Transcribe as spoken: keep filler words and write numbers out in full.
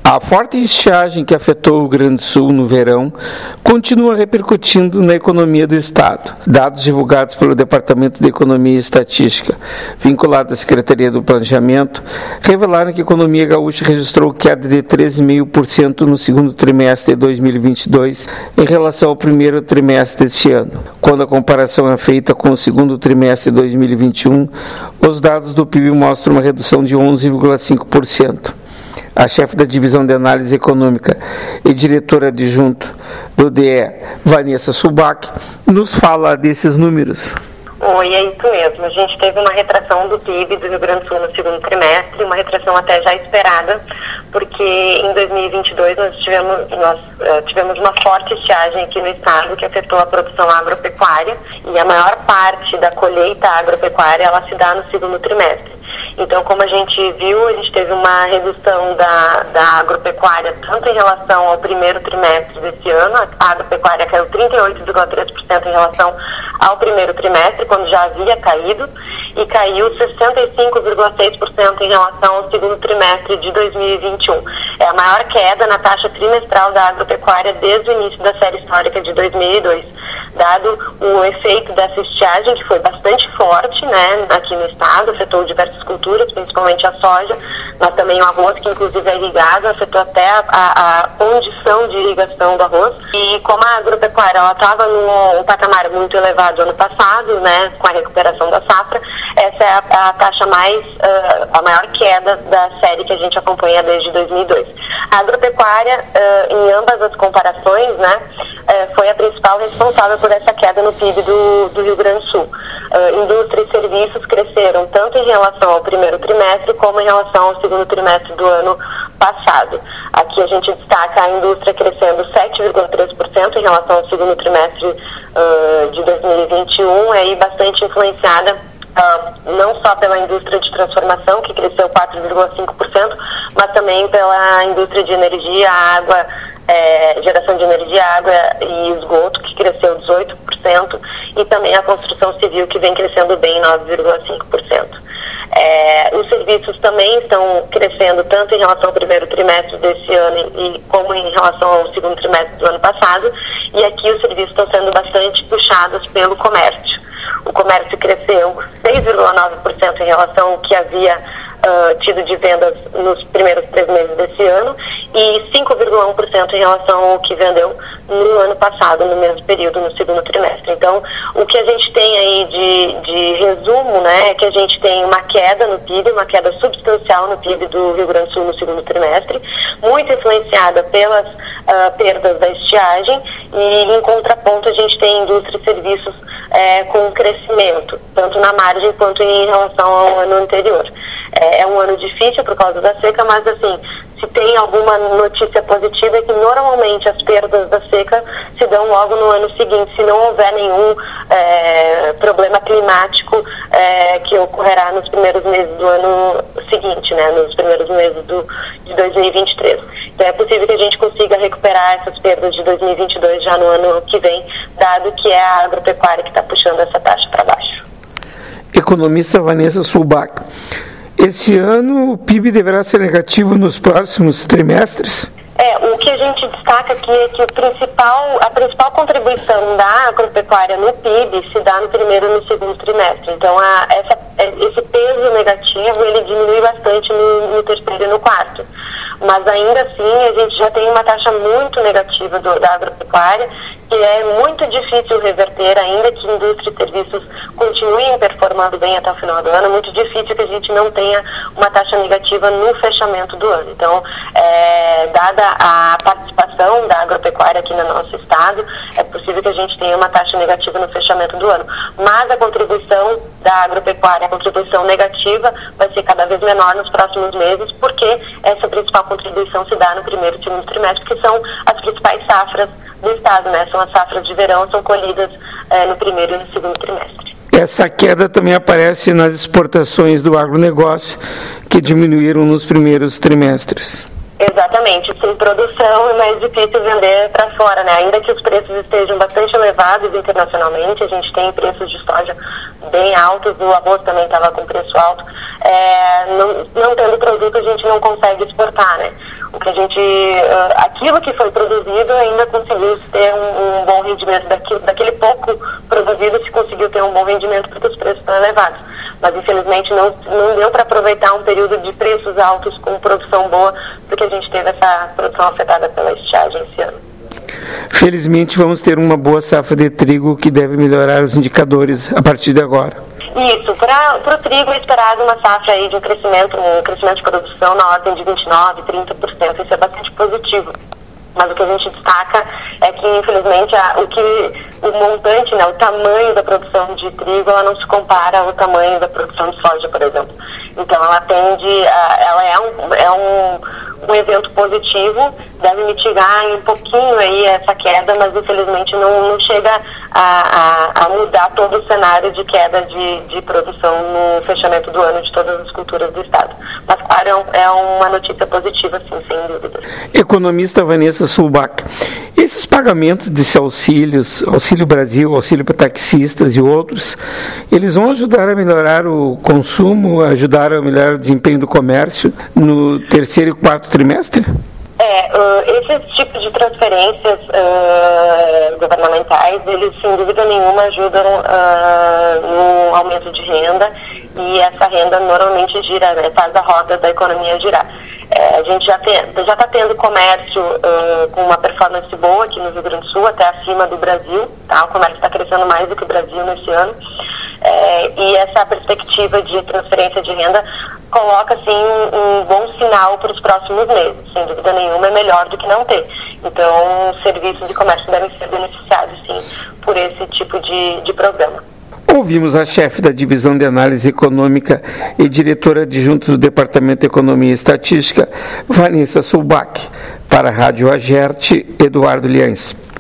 A forte estiagem que afetou o Rio Grande do Sul no verão continua repercutindo na economia do Estado. Dados divulgados pelo Departamento de Economia e Estatística, vinculado à Secretaria do Planejamento, revelaram que a economia gaúcha registrou queda de treze vírgula cinco por cento no segundo trimestre de dois mil e vinte e dois em relação ao primeiro trimestre deste ano. Quando a comparação é feita com o segundo trimestre de dois mil e vinte e um, os dados do P I B mostram uma redução de onze vírgula cinco por cento. A chefe da Divisão de Análise Econômica e diretora adjunto do D E, Vanessa Subak, nos fala desses números. Oi, é isso mesmo. A gente teve uma retração do P I B do Rio Grande do Sul no segundo trimestre, uma retração até já esperada, porque em dois mil e vinte e dois nós tivemos, nós, uh, tivemos uma forte estiagem aqui no estado que afetou a produção agropecuária, e a maior parte da colheita agropecuária ela se dá no segundo trimestre. Então, como a gente viu, a gente teve uma redução da, da agropecuária, tanto em relação ao primeiro trimestre desse ano, a agropecuária caiu trinta e oito vírgula três por cento em relação ao primeiro trimestre, quando já havia caído, e caiu sessenta e cinco vírgula seis por cento em relação ao segundo trimestre de dois mil e vinte e um. É a maior queda na taxa trimestral da agropecuária desde o início da série histórica de dois mil e dois. Dado o efeito dessa estiagem, que foi bastante forte, né, aqui no estado, afetou diversas culturas, principalmente a soja, mas também o arroz, que inclusive é irrigado, afetou até a, a, a condição de irrigação do arroz. E como a agropecuária ela estava num patamar muito elevado ano passado, né, com a recuperação da safra, essa é a, a taxa mais, uh, a maior queda da série que a gente acompanha desde dois mil e dois. A agropecuária, uh, em ambas as comparações, né, uh, foi a principal responsável por essa queda no P I B do, do Rio Grande do Sul. Uh, indústria e serviços cresceram tanto em relação ao primeiro trimestre como em relação ao segundo trimestre do ano passado. Aqui a gente destaca a indústria crescendo sete vírgula três por cento em relação ao segundo trimestre uh, de dois mil e vinte e um, aí bastante influenciada uh, não só pela indústria de transformação, que cresceu quatro vírgula cinco por cento, mas também pela indústria de energia, água, É, geração de energia, água e esgoto, que cresceu dezoito por cento, e também a construção civil, que vem crescendo bem nove vírgula cinco por cento. É, os serviços também estão crescendo tanto em relação ao primeiro trimestre desse ano e como em relação ao segundo trimestre do ano passado, e aqui os serviços estão sendo bastante puxados pelo comércio. O comércio cresceu seis vírgula nove por cento em relação ao que havia Uh, tido de vendas nos primeiros três meses desse ano, e cinco vírgula um por cento em relação ao que vendeu no ano passado, no mesmo período, no segundo trimestre. Então, o que a gente tem aí de, de resumo, né, é que a gente tem uma queda no P I B, uma queda substancial no P I B do Rio Grande do Sul no segundo trimestre, muito influenciada pelas uh, perdas da estiagem, e em contraponto a gente tem indústria e serviços é, com crescimento, tanto na margem quanto em relação ao ano anterior. É, é um ano difícil por causa da seca, mas assim, se tem alguma notícia positiva é que normalmente as perdas da seca se dão logo no ano seguinte, se não houver nenhum é, problema climático é, que ocorrerá nos primeiros meses do ano seguinte, né, nos primeiros meses do, de dois mil e vinte e três. Então é possível que a gente consiga recuperar essas perdas de dois mil e vinte e dois já no ano que vem, dado que é a agropecuária que está puxando essa taxa para baixo. Economista Vanessa Subak. Este ano o P I B deverá ser negativo nos próximos trimestres? É, o que a gente destaca aqui é que o principal, a principal contribuição da agropecuária no P I B se dá no primeiro e no segundo trimestre. Então, a, essa, esse peso negativo, ele diminui bastante no, no terceiro e no quarto. Mas ainda assim, a gente já tem uma taxa muito negativa do, da agropecuária, que é muito difícil reverter, ainda que indústria e serviços continuem performando bem até o final do ano, é muito difícil que a gente não tenha uma taxa negativa no fechamento do ano. Então, é, dada a participação da agropecuária aqui no nosso estado, é possível que a gente tenha uma taxa negativa no fechamento do ano. Mas a contribuição da agropecuária, a contribuição negativa, vai ser cada vez menor nos próximos meses, porque essa principal contribuição se dá no primeiro e segundo trimestre, que são as principais safras do estado, né? São as safras de verão, são colhidas é, no primeiro e no segundo trimestre. Essa queda também aparece nas exportações do agronegócio, que diminuíram nos primeiros trimestres. Exatamente, sem produção é mais difícil vender para fora, né? Ainda que os preços estejam bastante elevados internacionalmente, a gente tem preços de soja bem altos, o arroz também estava com preço alto, é, não, não tendo produto a gente não consegue exportar, né? O que a gente, uh, aquilo que foi produzido ainda conseguiu ter um, um bom rendimento, daquilo, daquele pouco produzido se conseguiu ter um bom rendimento porque os preços estão elevados. Mas infelizmente não, não deu para aproveitar um período de preços altos com produção boa, porque a gente teve essa produção afetada pela estiagem esse ano. Felizmente vamos ter uma boa safra de trigo que deve melhorar os indicadores a partir de agora. Isso, para o trigo é esperado uma safra aí de um crescimento, um crescimento de produção na ordem de vinte e nove, trinta por cento, isso é bastante positivo. Mas o que a gente destaca é que, infelizmente, a, o que o montante, né, o tamanho da produção de trigo, ela não se compara ao tamanho da produção de soja, por exemplo. Então, ela tende, a, ela é, um, é um, um evento positivo, deve mitigar um pouquinho aí essa queda, mas, infelizmente, não, não chega a, a, a mudar todo o cenário de queda de, de produção no fechamento do ano de todas as culturas do estado. Mas, claro, é, um, é uma notícia positiva, sim, sem dúvida. Economista Vanessa Sulbach, esses pagamentos desses auxílios, Auxílio Brasil, auxílio para taxistas e outros, eles vão ajudar a melhorar o consumo, ajudar a melhorar o desempenho do comércio no terceiro e quarto trimestre? É, uh, esses tipos de transferências uh, governamentais, eles sem dúvida nenhuma ajudam uh, no aumento de renda, e essa renda normalmente gira, né, faz a roda da economia girar. É, a gente já está tendo comércio uh, com uma performance boa aqui no Rio Grande do Sul, até acima do Brasil, tá? O comércio está crescendo mais do que o Brasil nesse ano, é, e essa perspectiva de transferência de renda coloca, assim, um, um bom sinal para os próximos meses. Sem dúvida nenhuma, é melhor do que não ter. Então, os serviços de comércio devem ser beneficiados, sim, por esse tipo de, de programa. Ouvimos a chefe da Divisão de Análise Econômica e diretora adjunta do Departamento de Economia e Estatística, Vanessa Sulbach. Para a Rádio Agerte, Eduardo Liães.